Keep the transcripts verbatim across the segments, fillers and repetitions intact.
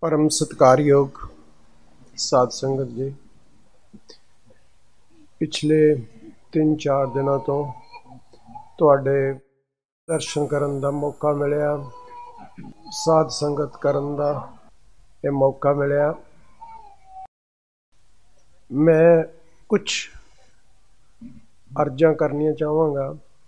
परम सत्कारयोग साध संगत जी, पिछले तीन चार दिनों तो तुहाडे दर्शन करन दा मौका मिलिया, साध संगत करन दा ये मौका मिलिया। मैं कुछ अर्जां करनियां चाहांगा।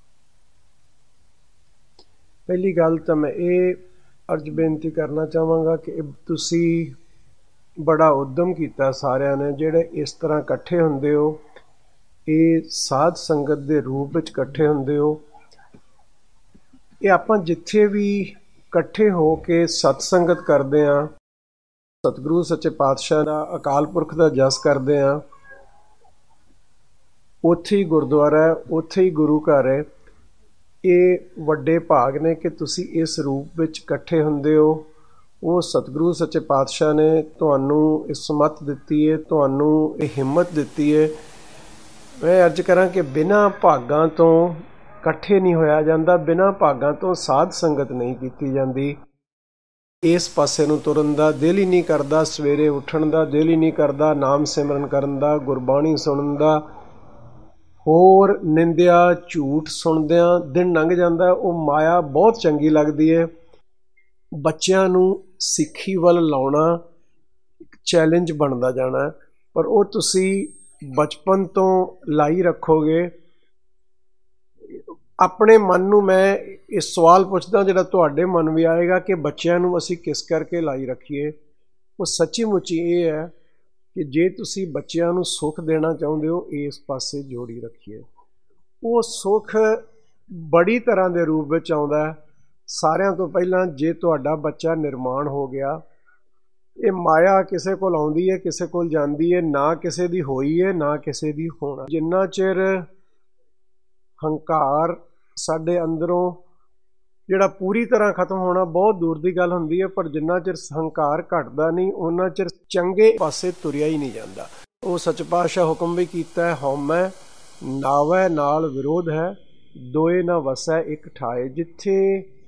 पहली गल तो मैं ये अर्ज बेनती करना चाहांगा कि तुसी बड़ा उद्यम किया सारिਆਂ ने ਜਿਹੜੇ इस तरह इकट्ठे ਹੁੰਦੇ हो, ये साध संगत के रूप में इकट्ठे ਹੁੰਦੇ हो। ये ਆਪਾਂ जिथे भी इकट्ठे हो के सत्संगत करते हैं, सतगुरु सच्चे पातशाह का अकाल पुरख का जस करते हैं, उत्थे ही गुरुद्वारा है, उत्थे ही गुरु घर है। ये वड्डे भाग ने कि तुसी इस रूप में इकट्ठे हुंदे हो। वो सतगुरु सच्चे पातशाह ने तुहानू इस समत दिती है, तुहानू ये हिम्मत दिती है। मैं अर्ज करा कि बिना भागां तो इकट्ठे नहीं होया जांदा, बिना भागां तो साध संगत नहीं की जाती। इस पासे नूं तुरन दा दिल ही नहीं करता, सवेरे उठण दा दिल ही नहीं करता, नाम सिमरन करन दा, गुरबाणी सुणन दा, होर निंदिया झूठ सुनदियां दिन लंघ जाता। वो माया बहुत चंगी लगती है। बच्चों नूं सिੱਖੀ ਵੱਲ लाउणा चैलेंज बनता जाना, पर वो तुसी बचपन तो लाई रखोगे। अपने मन नूं मैं इस सवाल पुछदा जिहड़ा तुहाडे मन भी आएगा कि बच्चों नूं असीं किस करके लाई रखीए। वो सच्ची मुच्ची ये है कि जे तुसी बच्चों नूं सुख देना चाहुंदे हो, इस पासे जोड़ी रखिए। वो सुख बड़ी तरह के रूप में आउंदा है। सारिਆਂ तो पहला जे तुहाडा बच्चा निर्माण हो गया, ये माया किसी को आउंदी है, किसी को जांदी है, ना किसी दी होई है, ना किसी दी होना। जिन्ना चिर हंकार साडे अंदरों जिहड़ा पूरी तरह खत्म होना बहुत दूर की गल हुंदी है, पर जिन्ना चिर हंकार घटदा नहीं उन्ना चिर चंगे पासे तुरिया ही नहीं जाता। वो सच पातशाह हुक्म भी कीता है, हौमै नावै नाल विरोध है, दोए ना वसै एक ठाए। जिथे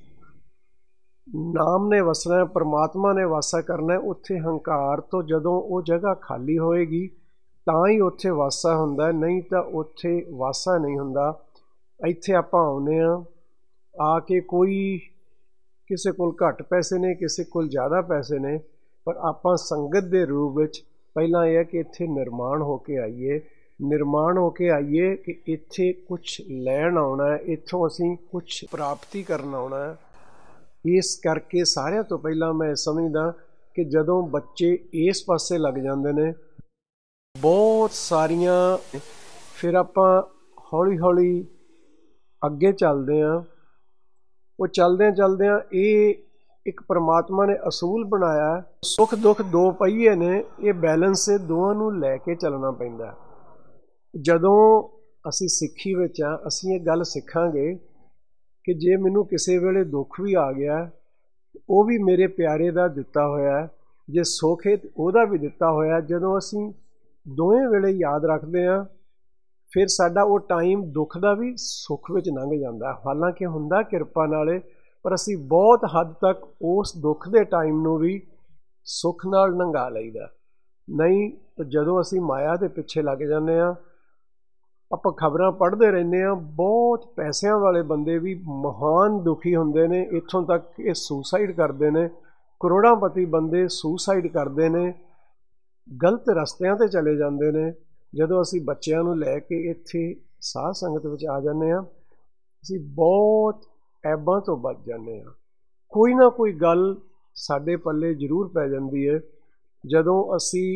नाम ने वसना है, परमात्मा ने वासा करना है, उत्थे हंकार तो जदों वो जगह खाली होएगी तां ही उत्थे वासा हुंदा, नहीं तो उत्थे वासा नहीं हुंदा। इत्थे आपां आउंदे आ, आके कोई किसी कोल घट पैसे ने, किसी कोल ज़्यादा पैसे ने, पर आपां संगत के रूप में पहला यह है कि इत्थे निर्माण होके आइए, निर्माण होके आइए कि इत्थे कुछ लैण आउणा है, इत्थों असीं कुछ प्राप्ति करन आउणा है। इस करके सारिਆਂ तो पहला मैं समझदा कि जदों बच्चे इस पासे लग जाते हैं, बहुत सारिया फिर आपां हौली हौली अगे चलते हैं। वो चलदे चलदे ये एक परमात्मा ने असूल बनाया, सुख दुख दो पहिए ने, ये बैलेंस से दोवां नूं लैके चलना पैंदा। जदों असी सिੱਖੀ विच आ, असीं ये गल सिखांगे कि जे मैनू किसी वेले दुख भी आ गया, वो भी मेरे प्यारे का दिता होया, जे सुख है वह भी दिता होया। जदों असीं दोवें वेले याद रखते हैं, फिर साडा वो टाइम दुख का भी सुख विच लंघ जाता। हालांकि हुंदा किरपा नाले, पर असीं बहुत हद तक उस दुख के टाइम नूं भी सुख नाल लंघा लईदा। नहीं तो जदों असीं माया के पिछे लग जाते हैं, ਆਪਾਂ खबरां पढ़ते रहने, बहुत पैसों वाले बंदे भी महान दुखी होंदे ने, इत्थों तक ये सुसाइड करते हैं। करोड़ांपति बंदे सुसाइड करते हैं, गलत रस्तियां ते चले जाते हैं। जदों असीं बच्चों नूं लैके इत्थे साध संगत विच आ जाने आ, असीं बहुत ऐबां तो बच जाने आ। कोई ना कोई गल साडे पल्ले जरूर पै जांदी है। जदों असीं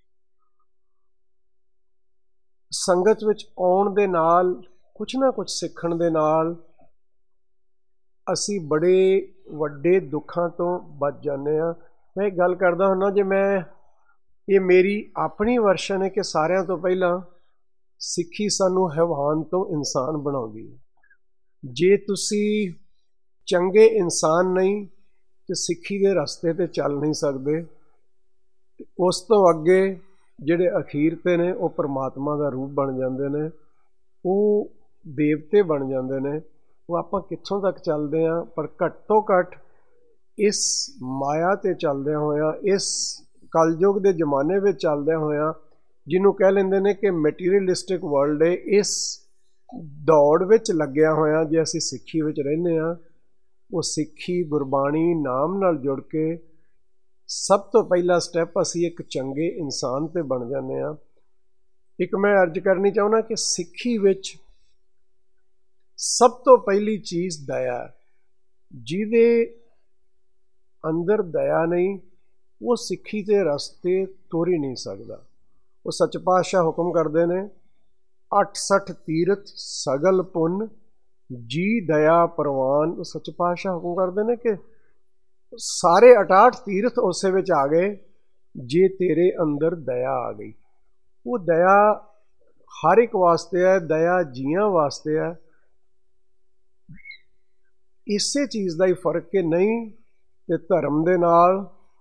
संगत विच आउण दे नाल कुछ ना कुछ सीखण दे नाल असी बड़े वड्डे दुखां तो बच जाने आ। मैं एक गल करदा हुन्ना, जे मैं ये मेरी अपनी वर्शन है कि सारिਆਂ तो पहला सिੱਖੀ सानू हैवान तो इंसान बनाउंदी है। जे तुसी चंगे इंसान नहीं तो सिੱਖੀ दे रस्ते ते चल नहीं सकते। उस तो अगे ਜਿਹੜੇ अखीर ते ने वो परमात्मा का रूप बन जाते हैं, वो देवते बन जाते हैं। वो आपां कित्थों तक चलते हैं, पर घट तो घट इस माया ते चलदे होया, इस कलयुग के जमाने में चलदे होया, जिन्हों कह लेंदे ने कि मटीरियलिस्टिक वर्ल्ड है, इस दौड़ विच लग्या होया जे असी सिक्खी विच रहने आ, वो सिक्खी गुरबाणी नाम नाल जुड़ के सब तो पहला स्टैप असी एक चंगे इंसान ते बन जाने आ। एक मैं अर्ज करनी चाहना कि सिक्खी विच सब तो पहली चीज़ दया, जिहदे अंदर दया नहीं वो सिक्खी के रस्ते तुर ही नहीं सकता। वो सच पातशाह हुक्म करते हैं, अठ सठ तीरथ सगल पुन जी दया प्रवान। सच पातशाह हुक्म करते हैं कि सारे अठाठ तीरथ उस विच आ गए जे तेरे अंदर दया आ गई। वो दया हर एक वास्ते है, दया जियां वास्ते है। इसे चीज़ का ही फर्क कि नहीं ते धर्म दे नाल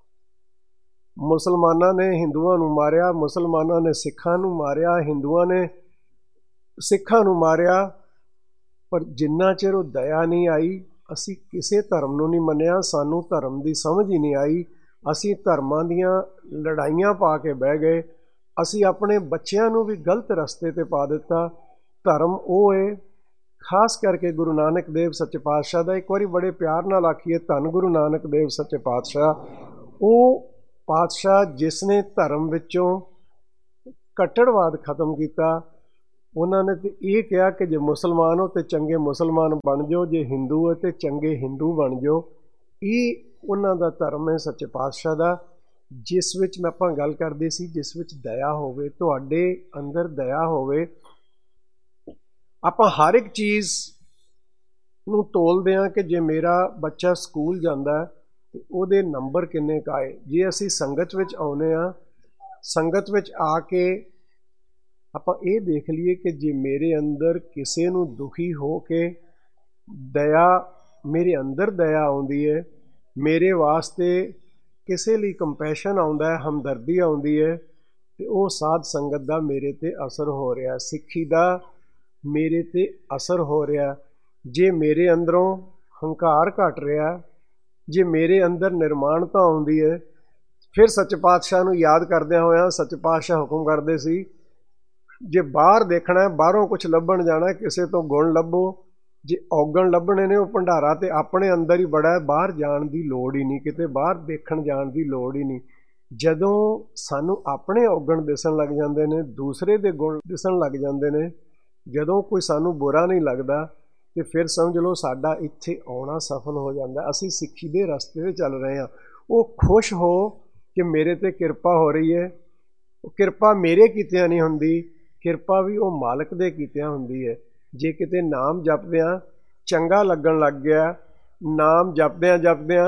मुसलमाना ने हिंदुआं नूं मारिया, मुसलमाना ने सिखां नूं मारिया, हिंदुआं ने सिखां नूं मारिया, पर जिन्ना चिर वो दया नहीं आई असी किसी धर्म नूं नहीं मन्निया। सानू धर्म की समझ ही नहीं आई, असी धर्मां दियां लड़ाइयां पा के बह गए, असी अपने बच्चों नूं भी गलत रस्ते ते पा दिता। धर्म वो है, खास करके गुरु नानक देव सच्चे पातशाह का, एक बार बड़े प्यार नाल आखिए धन गुरु नानक देव सच्चे पातशाह, वो पातशाह जिसने धर्म विचों कट्टड़वाद खत्म किया। उन्होंने तो ये कहा कि जे मुसलमान हो तो चंगे मुसलमान बन जाओ, जे हिंदू है तो चंगे हिंदू बन जाओ। ये उन्हों का धर्म है सच्चे पातशाह का, जिस विच मैं आपां गल करदे सी, जिस विच दया होवे, तुहाडे अंदर दया होवे। आपां हर एक चीज़ नूं तोलदे हां कि जे मेरा बच्चा स्कूल जांदा है तो उहदे नंबर किन्ने क आए। जे असी संगत विच आउणे आ, संगत विच आके आपां ये देख लीए कि जे मेरे अंदर किसी नूं दुखी हो के दया, मेरे अंदर दया आउंदी है, मेरे वास्ते किसी लिए कंपैशन आउंदा है, हमदर्दी आउंदी है, तो वो साध संगत दा मेरे ते असर हो रहा, सिक्खी दा मेरे ते असर हो रहा। जे मेरे अंदरों हंकार घट रहा, जे मेरे अंदर निर्माणता आउंदी है, फिर सच पातशाह नूं याद करदिआं होइआं सच पातशाह हुक्म करदे सी, जे बाहर देखना है, बाहरों कुछ लभण जाना, किसी तो गुण लभो, जे औगण लभने ने वो भंडारा तो अपने अंदर ही बड़ा है, बाहर जाण की लोड़ ही नहीं, किते बाहर देखण जाण की लोड़ ही नहीं। जदों सानू अपने औगण दिसन लग जाते हैं, दूसरे दे गुण दिसन लग जाते हैं, जदों कोई सानू बुरा नहीं लगता तो फिर समझ लो साडा इत्थे आउणा सफल हो जाता। असी सिक्खी दे रस्ते ते चल रहे हैं। वो खुश हो कि मेरे ते किरपा हो रही है, किरपा मेरे कीतिआं नहीं हुंदी, किरपा भी वो मालक दे कीतिआं हुंदी है। जे किते नाम जपदिआं चंगा लगन लग गया, नाम जपदिआं जपदिआं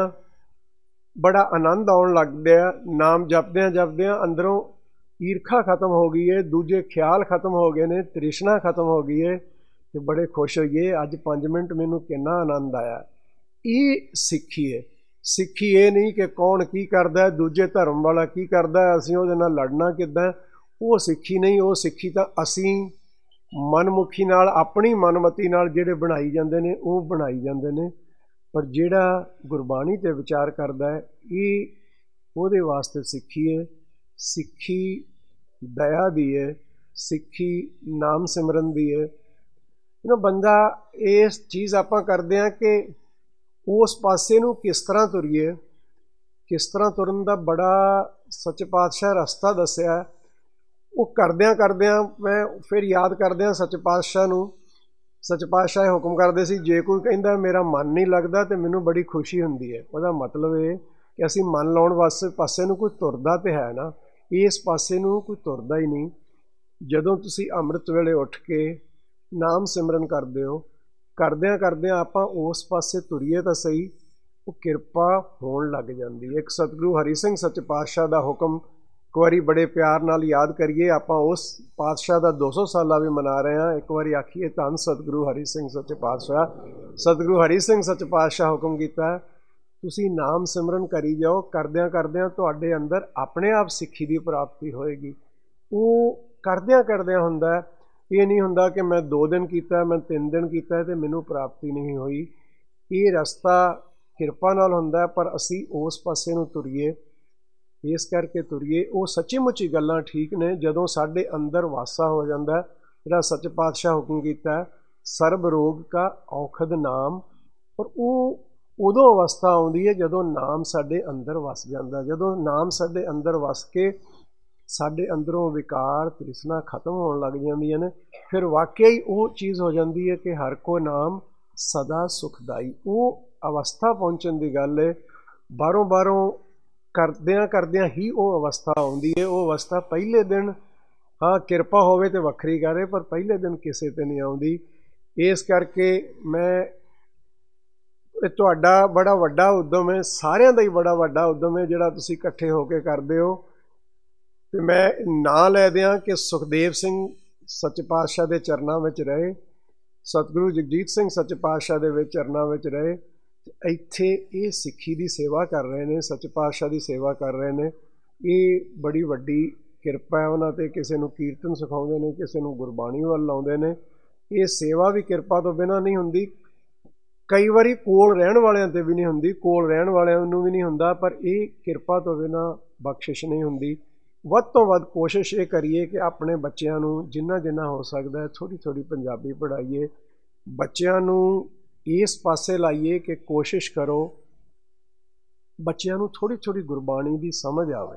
बड़ा आनंद आउण लग गया, नाम जपदिआं जपदिआं अंदरों ईरखा खत्म हो गई है, दूजे ख्याल खत्म हो गए ने, तृष्णा खत्म हो गई है, तो बड़े खुश होइए अज पाँच मिनट मैनू कितना आनंद आया। ये सिक्खी है। सिक्खी ये नहीं कि कौन की करदा है, दूजे धर्म वाला की करदा है, असीं उहदे नाल लड़ना किद्दां, वो सिक्खी नहीं। वो सिक्खी तां असीं मनमुखी नाल, अपनी मनमती नाल जिहड़े बनाई जांदे ने वो बनाई जांदे ने, पर जिहड़ा गुरबाणी ते विचार करदा है ये उहदे वास्ते सिक्खी है। सिक्खी दया दी है, सिक्खी नाम सिमरन दी है। ना बंदा इस चीज़ आपां करदे हां कि उस पासे नूं किस तरह तुरीए, किस तरह तुरन दा बड़ा सच पातशाह रस्ता दस्सिआ। वो करदिआं करदिआं मैं फिर याद करदिआं सच पातशाह नूं, सच पातशाह हुक्म करदे सी, जे कोई कहिंदा मेरा मन नहीं लगदा तो मैनूं बड़ी खुशी हुंदी है। उहदा मतलब ये कि असीं मन लाउण वास्ते पासे नूं कोई तुरदा तो है ना, इस पासे नूं कोई तुरदा ही नहीं। जदों तुसीं अमृत वेले उठ के नाम सिमरन करदे हो, करदिआं करदिआं आपां उस पासे तुरीए तां सही, वो किरपा होण लग जांदी। एक सतगुरु हरि सिंह सच पातशाह दा हुक्म एक बारी बड़े प्यार नाल याद करिए। आपां उस पातशाह दा दो सौ साला भी मना रहे हैं। एक बारी आखिए धन सतगुरु हरि सिंह सच पातशाह। सतगुरु हरि सिंह सच पातशाह हुक्म कीता है, तुसीं नाम सिमरन करी जाओ, करदिआं करदिआं तुहाडे अंदर अपने आप सिक्खी दी प्राप्ति होएगी। वो करदिआं करदिआं हुंदा, ये नहीं हुंदा कि मैं दो दिन कीता, मैं तीन दिन कीता तो मैनूं प्राप्ति नहीं हुई। ये रस्ता ਕਿਰਪਾ ਨਾਲ ਹੁੰਦਾ, ਪਰ ਅਸੀਂ ਉਸ ਪਾਸੇ ਨੂੰ ਤੁਰੀਏ, ਇਸ ਕਰਕੇ ਤੁਰੀਏ। ਉਹ ਸੱਚੀ ਮੁੱਚੀ ਗੱਲਾਂ ਠੀਕ ਨੇ ਜਦੋਂ ਸਾਡੇ ਅੰਦਰ ਵਾਸਾ ਹੋ ਜਾਂਦਾ। ਜਿਹੜਾ ਸੱਚ ਪਾਤਸ਼ਾਹ ਹੁਕਮ ਕੀਤਾ, ਸਰਬ ਰੋਗ ਕਾ ਔਖਦ ਨਾਮ, ਪਰ ਉਹ ਉਦੋਂ ਅਵਸਥਾ ਆਉਂਦੀ ਹੈ ਜਦੋਂ ਨਾਮ ਸਾਡੇ ਅੰਦਰ ਵਸ ਜਾਂਦਾ। ਜਦੋਂ ਨਾਮ ਸਾਡੇ ਅੰਦਰ ਵਸ ਕੇ ਸਾਡੇ ਅੰਦਰੋਂ ਵਿਕਾਰ ਤ੍ਰਿਸ਼ਨਾ ਖਤਮ ਹੋਣ ਲੱਗ ਜਾਂਦੀਆਂ ਨੇ, ਫਿਰ ਵਾਕਿਆ ਹੀ ਉਹ ਚੀਜ਼ ਹੋ ਜਾਂਦੀ ਹੈ ਕਿ ਹਰ ਕੋ ਨਾਮ ਸਦਾ ਸੁਖਦਾਈ। ਉਹ ਅਵਸਥਾ ਪਹੁੰਚਣ ਦੀ ਗੱਲ ਹੈ। ਬਾਹਰੋਂ ਬਾਹਰੋਂ ਕਰਦਿਆਂ ਕਰਦਿਆਂ ਹੀ ਉਹ ਅਵਸਥਾ ਆਉਂਦੀ ਹੈ। ਉਹ ਅਵਸਥਾ ਪਹਿਲੇ ਦਿਨ, ਹਾਂ ਕਿਰਪਾ ਹੋਵੇ ਤਾਂ ਵੱਖਰੀ ਗੱਲ ਹੈ, ਪਰ ਪਹਿਲੇ ਦਿਨ ਕਿਸੇ 'ਤੇ ਨਹੀਂ ਆਉਂਦੀ। ਇਸ ਕਰਕੇ ਮੈਂ, ਤੁਹਾਡਾ ਬੜਾ ਵੱਡਾ ਉਦਮ ਹੈ, ਸਾਰਿਆਂ ਦਾ ਹੀ ਬੜਾ ਵੱਡਾ ਉਦਮ ਹੈ ਜਿਹੜਾ ਤੁਸੀਂ ਇਕੱਠੇ ਹੋ ਕੇ ਕਰਦੇ ਹੋ। ਅਤੇ ਮੈਂ ਨਾਂ ਲੈ ਦਿਆਂ ਕਿ ਸੁਖਦੇਵ ਸਿੰਘ ਸੱਚੇ ਪਾਤਸ਼ਾਹ ਦੇ ਚਰਨਾਂ ਵਿੱਚ ਰਹੇ, ਸਤਿਗੁਰੂ ਜਗਜੀਤ ਸਿੰਘ ਸੱਚੇ ਪਾਤਸ਼ਾਹ ਦੇ ਵਿੱਚ ਚਰਨਾਂ ਵਿੱਚ ਰਹੇ, ਇੱਥੇ ਇਹ ਸਿੱਖੀ ਦੀ ਸੇਵਾ ਕਰ ਰਹੇ ਨੇ, ਸੱਚੇ ਪਾਤਸ਼ਾਹ ਦੀ ਸੇਵਾ ਕਰ ਰਹੇ ਨੇ। ਇਹ ਬੜੀ ਵੱਡੀ ਕਿਰਪਾ ਹੈ ਉਹਨਾਂ 'ਤੇ। ਕਿਸੇ ਨੂੰ ਕੀਰਤਨ ਸਿਖਾਉਂਦੇ ਨੇ, ਕਿਸੇ ਨੂੰ ਗੁਰਬਾਣੀ ਵੱਲ ਲਾਉਂਦੇ ਨੇ। ਇਹ ਸੇਵਾ ਵੀ ਕਿਰਪਾ ਤੋਂ ਬਿਨਾਂ ਨਹੀਂ ਹੁੰਦੀ। ਕਈ ਵਾਰੀ ਕੋਲ ਰਹਿਣ ਵਾਲਿਆਂ 'ਤੇ ਵੀ ਨਹੀਂ ਹੁੰਦੀ, ਕੋਲ ਰਹਿਣ ਵਾਲਿਆਂ ਨੂੰ ਵੀ ਨਹੀਂ ਹੁੰਦਾ, ਪਰ ਇਹ ਕਿਰਪਾ ਤੋਂ ਬਿਨਾਂ ਬਖਸ਼ਿਸ਼ ਨਹੀਂ ਹੁੰਦੀ। ਵੱਧ ਤੋਂ ਵੱਧ ਕੋਸ਼ਿਸ਼ ਇਹ ਕਰੀਏ ਕਿ ਆਪਣੇ ਬੱਚਿਆਂ ਨੂੰ ਜਿੰਨਾ ਜਿੰਨਾ ਹੋ ਸਕਦਾ ਥੋੜ੍ਹੀ ਥੋੜ੍ਹੀ ਪੰਜਾਬੀ ਪੜ੍ਹਾਈਏ, ਬੱਚਿਆਂ ਨੂੰ ਇਸ ਪਾਸੇ ਲਾਈਏ ਕਿ ਕੋਸ਼ਿਸ਼ ਕਰੋ ਬੱਚਿਆਂ ਨੂੰ ਥੋੜ੍ਹੀ ਥੋੜ੍ਹੀ ਗੁਰਬਾਣੀ ਦੀ ਸਮਝ ਆਵੇ।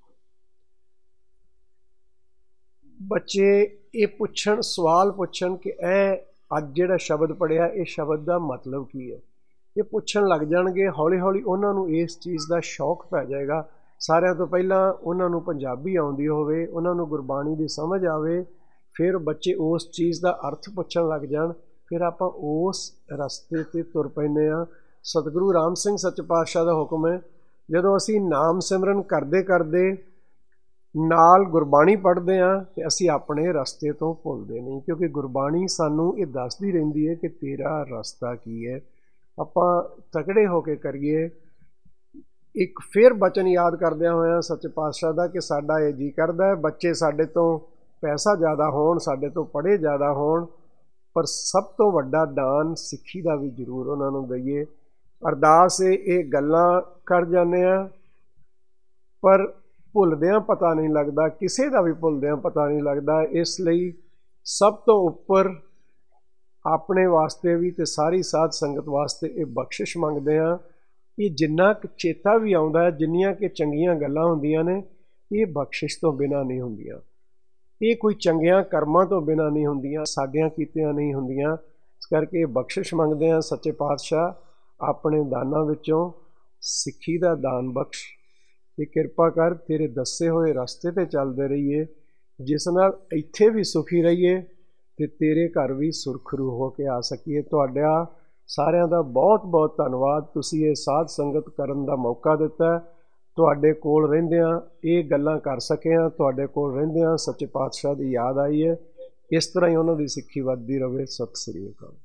ਬੱਚੇ ਇਹ ਪੁੱਛਣ, ਸਵਾਲ ਪੁੱਛਣ ਕਿ ਇਹ ਅੱਜ ਜਿਹੜਾ ਸ਼ਬਦ ਪੜ੍ਹਿਆ, ਇਹ ਸ਼ਬਦ ਦਾ ਮਤਲਬ ਕੀ ਹੈ। ਇਹ ਪੁੱਛਣ ਲੱਗ ਜਾਣਗੇ, ਹੌਲੀ ਹੌਲੀ ਉਹਨਾਂ ਨੂੰ ਇਸ ਚੀਜ਼ ਦਾ ਸ਼ੌਕ ਪੈ ਜਾਏਗਾ। ਸਾਰਿਆਂ ਤੋਂ ਪਹਿਲਾਂ ਉਹਨਾਂ ਨੂੰ ਪੰਜਾਬੀ ਆਉਂਦੀ ਹੋਵੇ, ਉਹਨਾਂ ਨੂੰ ਗੁਰਬਾਣੀ ਦੀ ਸਮਝ ਆਵੇ, ਫਿਰ ਬੱਚੇ ਉਸ ਚੀਜ਼ ਦਾ ਅਰਥ ਪੁੱਛਣ ਲੱਗ ਜਾਣ, ਫਿਰ ਆਪਾਂ ਉਸ ਰਸਤੇ 'ਤੇ ਤੁਰ ਪੈਂਦੇ ਹਾਂ। ਸਤਿਗੁਰੂ ਰਾਮ ਸਿੰਘ ਸੱਚੇ ਪਾਤਸ਼ਾਹ ਦਾ ਹੁਕਮ ਹੈ, ਜਦੋਂ ਅਸੀਂ ਨਾਮ ਸਿਮਰਨ ਕਰਦੇ ਕਰਦੇ ਨਾਲ ਗੁਰਬਾਣੀ ਪੜ੍ਹਦੇ ਹਾਂ ਅਤੇ ਅਸੀਂ ਆਪਣੇ ਰਸਤੇ ਤੋਂ ਭੁੱਲਦੇ ਨਹੀਂ, ਕਿਉਂਕਿ ਗੁਰਬਾਣੀ ਸਾਨੂੰ ਇਹ ਦੱਸਦੀ ਰਹਿੰਦੀ ਹੈ ਕਿ ਤੇਰਾ ਰਸਤਾ ਕੀ ਹੈ। ਆਪਾਂ ਤਕੜੇ ਹੋ ਕੇ ਕਰੀਏ। ਇੱਕ ਫਿਰ ਬਚਨ ਯਾਦ ਕਰਦਿਆਂ ਹੋਇਆਂ ਸੱਚੇ ਪਾਤਸ਼ਾਹ ਦਾ ਕਿ ਸਾਡਾ ਇਹ ਜੀ ਕਰਦਾ ਹੈ ਬੱਚੇ ਸਾਡੇ ਤੋਂ ਪੈਸਾ ਜ਼ਿਆਦਾ ਹੋਣ, ਸਾਡੇ ਤੋਂ ਪੜ੍ਹੇ ਜ਼ਿਆਦਾ ਹੋਣ, ਪਰ ਸਭ ਤੋਂ ਵੱਡਾ ਦਾਨ ਸਿੱਖੀ ਦਾ ਵੀ ਜ਼ਰੂਰ ਉਹਨਾਂ ਨੂੰ ਦਈਏ। ਅਰਦਾਸ ਇਹ ਗੱਲਾਂ ਕਰ ਜਾਂਦੇ ਹਾਂ, ਪਰ ਭੁੱਲਦਿਆਂ ਪਤਾ ਨਹੀਂ ਲੱਗਦਾ, ਕਿਸੇ ਦਾ ਵੀ ਭੁੱਲਦਿਆਂ ਪਤਾ ਨਹੀਂ ਲੱਗਦਾ। ਇਸ ਲਈ ਸਭ ਤੋਂ ਉੱਪਰ ਆਪਣੇ ਵਾਸਤੇ ਵੀ ਅਤੇ ਸਾਰੀ ਸਾਧ ਸੰਗਤ ਵਾਸਤੇ ਇਹ ਬਖਸ਼ਿਸ਼ ਮੰਗਦੇ ਹਾਂ। ਇਹ ਜਿੰਨਾ ਕੁ ਚੇਤਾ ਵੀ ਆਉਂਦਾ, ਜਿੰਨੀਆਂ ਕਿ ਚੰਗੀਆਂ ਗੱਲਾਂ ਹੁੰਦੀਆਂ ਨੇ, ਇਹ ਬਖਸ਼ਿਸ਼ ਤੋਂ ਬਿਨਾਂ ਨਹੀਂ ਹੁੰਦੀਆਂ। ਇਹ ਕੋਈ ਚੰਗਿਆਂ ਕਰਮਾਂ ਤੋਂ ਬਿਨਾਂ ਨਹੀਂ ਹੁੰਦੀਆਂ, ਸਾਡਿਆਂ ਕੀਤਿਆਂ ਨਹੀਂ ਹੁੰਦੀਆਂ। ਇਸ ਕਰਕੇ ਇਹ ਬਖਸ਼ਿਸ਼ ਮੰਗਦੇ ਹਾਂ, ਸੱਚੇ ਪਾਤਸ਼ਾਹ ਆਪਣੇ ਦਾਨਾਂ ਵਿੱਚੋਂ ਸਿੱਖੀ ਦਾ ਦਾਨ ਬਖਸ਼, ਇਹ ਕਿਰਪਾ ਕਰ ਤੇਰੇ ਦੱਸੇ ਹੋਏ ਰਸਤੇ 'ਤੇ ਚੱਲਦੇ ਰਹੀਏ, ਜਿਸ ਨਾਲ ਇੱਥੇ ਵੀ ਸੁਖੀ ਰਹੀਏ ਅਤੇ ਤੇਰੇ ਘਰ ਵੀ ਸੁਰਖਰੂ ਹੋ ਕੇ ਆ ਸਕੀਏ। ਤੁਹਾਡਾ ਸਾਰਿਆਂ ਦਾ ਬਹੁਤ ਬਹੁਤ ਧੰਨਵਾਦ। ਤੁਸੀਂ ਇਹ ਸਾਧ ਸੰਗਤ ਕਰਨ ਦਾ ਮੌਕਾ ਦਿੱਤਾ। ਤੁਹਾਡੇ ਕੋਲ ਰਹਿੰਦਿਆਂ ਇਹ ਗੱਲਾਂ ਕਰ ਸਕੇ ਹਾਂ, ਤੁਹਾਡੇ ਕੋਲ ਰਹਿੰਦਿਆਂ ਸੱਚੇ ਪਾਤਸ਼ਾਹ ਦੀ ਯਾਦ ਆਈ ਹੈ। ਇਸ ਤਰ੍ਹਾਂ ਹੀ ਉਹਨਾਂ ਦੀ ਸਿੱਖੀ ਵੱਧਦੀ ਰਹੇ। ਸਤਿ ਸ੍ਰੀ ਅਕਾਲ।